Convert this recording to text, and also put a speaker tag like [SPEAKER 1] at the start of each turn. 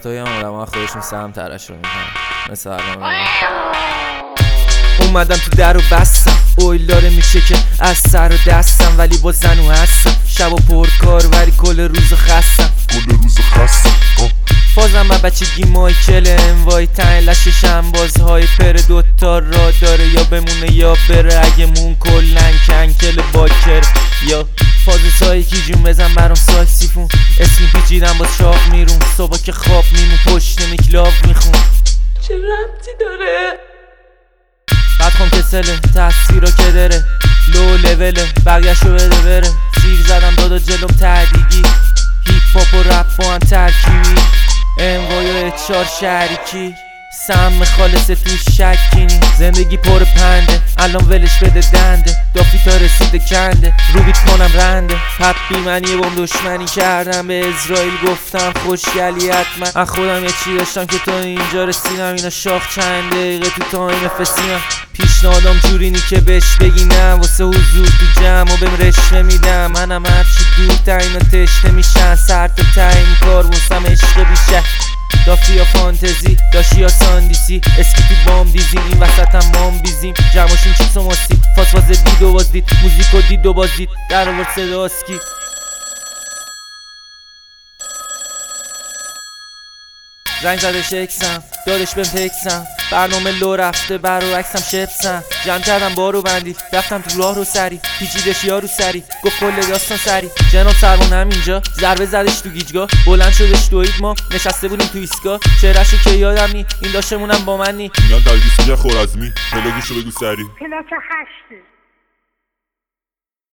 [SPEAKER 1] وقتایی هم آدم ها خودشون سهم ترشح میکنن مثل الان اومدم تو در و بستم اویل داره میشه که از سر و دستم ولی با زنو هستم شب و پرکار ولی کل روز خستم فازم با بچگی مایکل انوای تنگ لششم بازهای پر دوتا را داره یا بمونه یا بره اگه مون کلن کنکل باکر یا فاز سایکی جون بزن برام ساکسیفون اسمی پیچیدم باز شاق میرون صبح که خواب میمون پشت میکلاف میخون
[SPEAKER 2] چه ربطی داره؟
[SPEAKER 1] بعد خون کسله تاثیرا که داره لو لوله بقیه‌شو بده بره سیر زدم دادا جلوم تهدیگی هیپ هاپ و رپ با هم ترکیبی انوای و اچار شریکی سم خالص تو شکینی زندگی پر پنده الان ولش بده دنده دافی تا رسیده کنده رو بیت کنم رنده حبی من یه بام دشمنی کردم به اسرائیل گفتم خوشگلی حتما از خودم یه چی داشتم که تا اینجا رسیدم اینا شاخ چند دقیقه تو تایم فسیمم پیشنهادم جورینی که بهش بگی نه واسه حضور تو جمع و بهم رشوه میدم منم هرچی دورتر اینا تشنه میشن سر تا تایم کار واسم عشق بیشه دافی یا فانتزی داشی یا ساندیسی اسکی تو بام دیزیم این وسط هم مام بیزیم جمعشون چیپس و ماستی فاز دید و باز دید موزیک و دید و باز دید در آورد صدا اسکی زنگ زدش اکسم دادش بهم تکسم برنامه لو رفته برو عکسم شپسم جمع کردم بارو بندی رفتم تو راه رو سری پیچیدش یارو سری گفت کل داستان سری جناب سرمونم اینجا ضربه زدش تو گیجگاه بلند شدش دوید ما نشسته بودیم تو ایستگاه چهرهشو که یادم نی این داشتمونم با من نی
[SPEAKER 3] میگن تلویزیون خورزمی پلاگشو بگو سری
[SPEAKER 4] پلاک 8